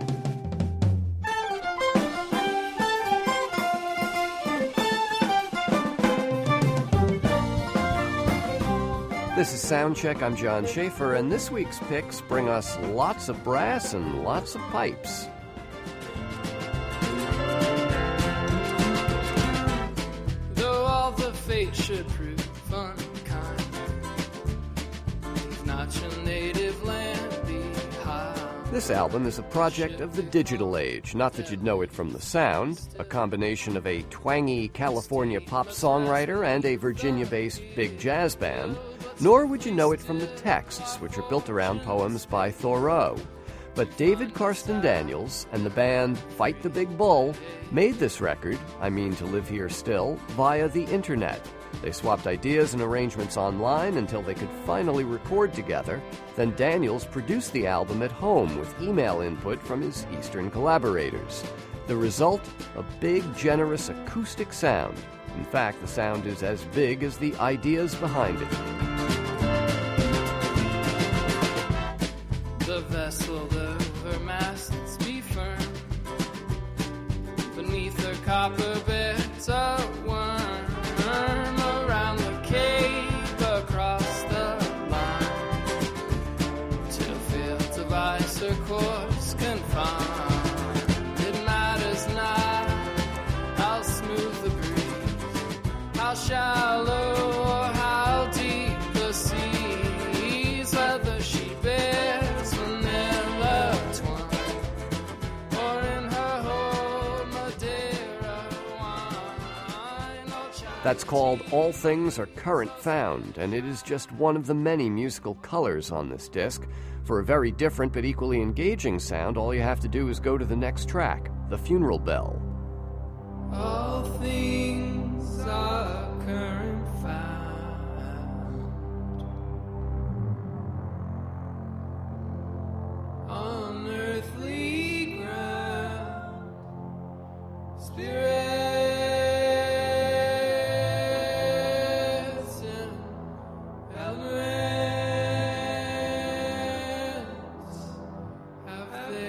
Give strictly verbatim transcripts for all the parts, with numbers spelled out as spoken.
This is Soundcheck. I'm John Schaefer, and this week's picks bring us lots of brass and lots of pipes. Though all the fate should prove unkind, leave not your native land behind. This album is a project of the digital age, not that you'd know it from the sound, a combination of a twangy California pop songwriter and a Virginia-based big jazz band. Nor would you know it from the texts, which are built around poems by Thoreau. But David Karsten Daniels and the band Fight the Big Bull made this record, I Mean to Live Here Still, via the internet. They swapped ideas and arrangements online until they could finally record together. Then Daniels produced the album at home with email input from his Eastern collaborators. The result, a big, generous acoustic sound. In fact, the sound is as big as the ideas behind it. The vessel of her masts be firm, beneath her copper beds a worm, around the cape, across the line, till fields of ice her course confine. It matters not how smooth the breeze, how shallow or how deep the seas, whether she bears vanilla twine, or in her hold Madeira wine. Oh, child, That's called All Things Are Current Found, and it is just one of the many musical colors on this disc. For a very different but equally engaging sound, all you have to do is go to the next track, The Funeral Bell. all things are current found, on earthly ground, spirits and elements have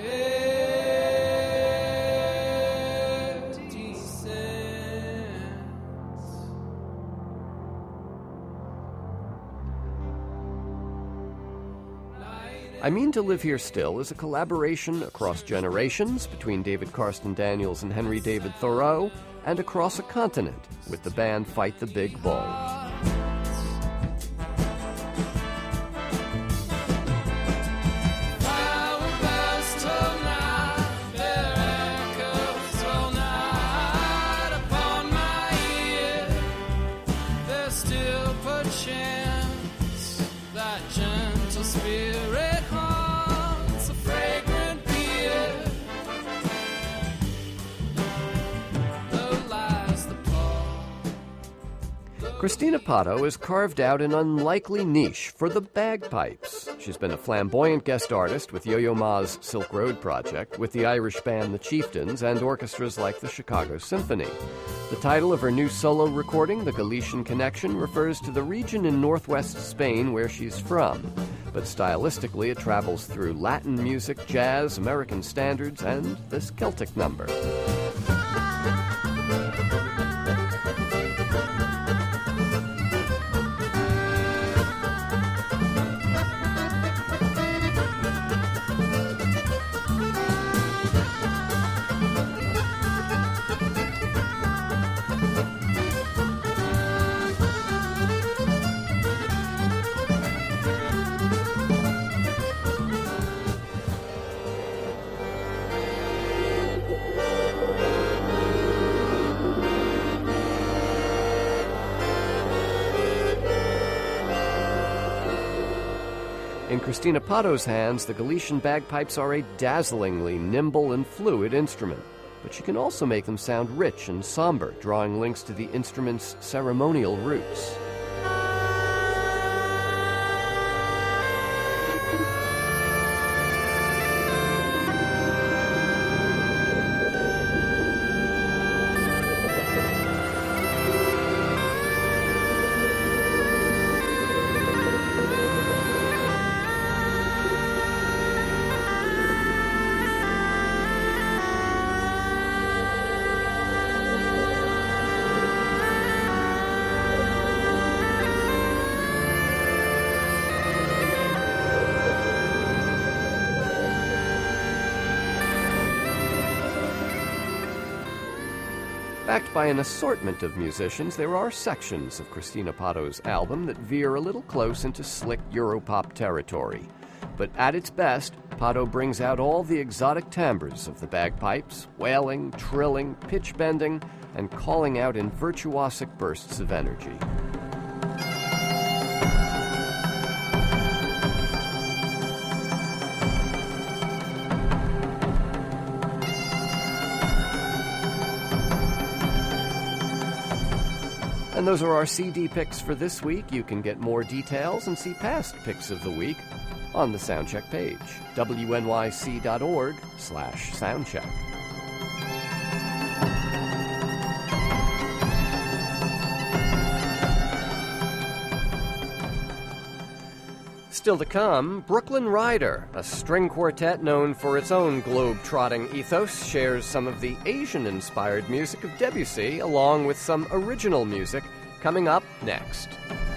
their descents. I Mean to Live Here Still is a collaboration across generations between David Karsten Daniels and Henry David Thoreau, and across a continent with the band Fight the Big Bull. Flower bells toll not, their echoes toll not upon my ear. There's still perchance that gentle spirit haunts a fragrant beard. Low lies the pall. Christina Pato has carved out an unlikely niche for the bagpipes. She's been a flamboyant guest artist with Yo-Yo Ma's Silk Road project, with the Irish band The Chieftains, and orchestras like the Chicago Symphony. The title of her new solo recording, The Galician Connection, refers to the region in northwest Spain where she's from. But stylistically, it travels through Latin music, jazz, American standards, and this Celtic number. In Christina Pato's hands, the Galician bagpipes are a dazzlingly nimble and fluid instrument, but she can also make them sound rich and somber, drawing links to the instrument's ceremonial roots. Backed by an assortment of musicians, there are sections of Christina Pato's album that veer a little close into slick Europop territory. But at its best, Pato brings out all the exotic timbres of the bagpipes, wailing, trilling, pitch-bending, and calling out in virtuosic bursts of energy. And those are our C D picks for this week. You can get more details and see past picks of the week on the Soundcheck page, W N Y C dot org slash soundcheck. Still to come, Brooklyn Rider, a string quartet known for its own globe-trotting ethos, shares some of the Asian-inspired music of Debussy along with some original music coming up next.